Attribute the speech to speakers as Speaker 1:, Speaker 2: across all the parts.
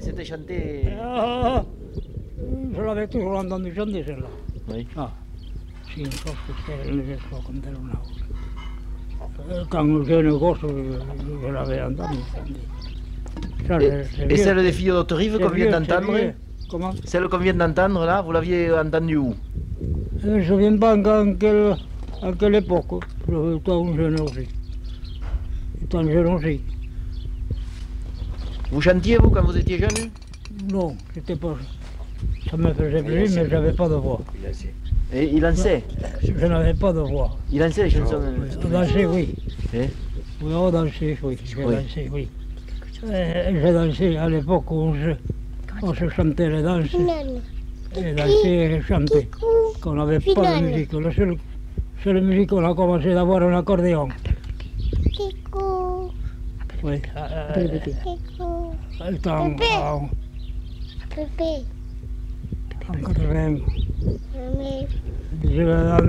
Speaker 1: c'était chanté.
Speaker 2: Je l'avais toujours entendu chanter celle-là.
Speaker 1: Oui.
Speaker 2: Ah, c'est une chose que je comme tel ou non. Quand jeune gosse, je l'avais entendu chanter. Ça, c'est
Speaker 1: Et
Speaker 2: vieux.
Speaker 1: celle des filles d'autres rives qu'on vient
Speaker 2: vieux, c'est
Speaker 1: d'entendre,
Speaker 2: vieux. Comment?
Speaker 1: celle qu'on vient d'entendre là, vous l'aviez entendue où?
Speaker 2: Je ne me souviens pas à quelle époque. Je étais jeune aussi. Étant jeune aussi.
Speaker 1: Vous chantiez vous quand vous étiez jeune?
Speaker 2: Non, c'était pas. Ça me faisait plaisir, mais je n'avais pas de voix.
Speaker 1: Et il en sait?
Speaker 2: Je n'avais pas de voix.
Speaker 1: Il en sait les chansons?
Speaker 2: Danser, oui.
Speaker 1: Eh?
Speaker 2: Oui, danser, oui. J'ai
Speaker 1: Oui.
Speaker 2: dansé, oui. J'ai dansé à l'époque où on se chantait les danses. Et danser et chanter. Qu'on n'avait pas de musique. La seule musique qu'on a commencé d'avoir un accordéon. Oui. En 80. En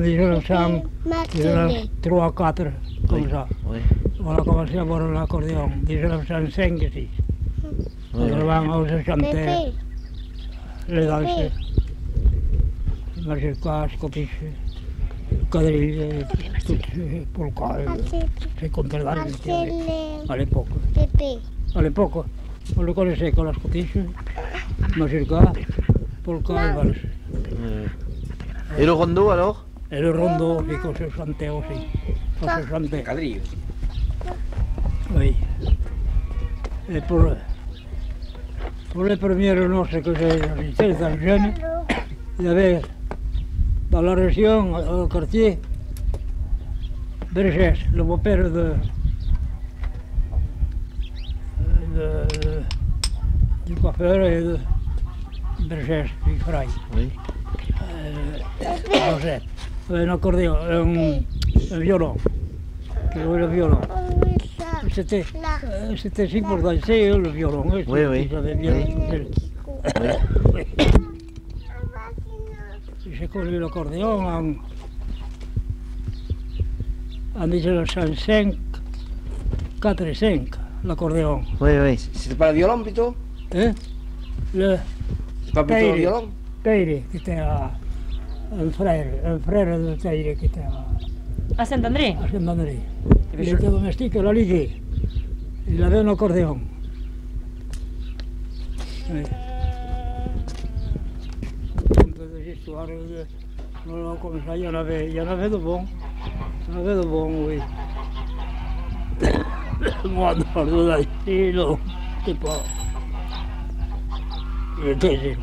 Speaker 2: 1903, 4, comme ça.
Speaker 1: Oui.
Speaker 2: On a commencé à avoir un accordéon. 1905 ici. On se chantait les danses. Mazurka, Scottish, quadrille, tout polka, c'est contre-danse à l'époque. À l'époque, on le connaissait comme la Scottish, Mazurka, polka et valse.
Speaker 1: Et le rondo alors?
Speaker 2: Et le rondo, puis qu'on se chantait aussi. On se chantait.
Speaker 3: Quadrille.
Speaker 2: Oui. Et pour les premières noces que j'ai visitées étant jeune, il y avait dans la région, au quartier, Bergès, le beau-père du coiffeur et de Bergès, du Fray.
Speaker 1: Oui.
Speaker 2: Joseph, un accordéon, un violon, qui jouait le violon. C'était si pour danser, le violon.
Speaker 1: Oui, oui.
Speaker 2: Ils avaient bien
Speaker 1: Oui.
Speaker 2: J'ai connu l'accordéon en 1905, 4 et 5, l'accordéon.
Speaker 1: Oui, oui.
Speaker 3: C'était pas le violon plutôt?
Speaker 2: Hein? Le
Speaker 3: C'est pas plutôt le violon?
Speaker 2: Teire, qui était un frère de Teire qui était
Speaker 4: À Saint-André?
Speaker 2: à Saint-André. Il était domestique à la Ligue. Il avait un accordéon. Oui. Des histoires comme ça, il y en avait de bons. Il y en avait de bons, oui. Moi, dans le danser, non, c'est pas. Il était.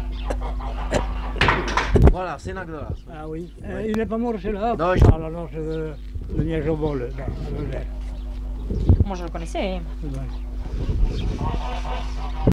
Speaker 1: Voilà, c'est Nagdolas.
Speaker 2: Ah oui. Il n'est pas mort celui-là?
Speaker 1: Non,
Speaker 2: À la noce de Niège au bol, dans le verre.
Speaker 4: Moi je le connaissais.
Speaker 2: Ouais.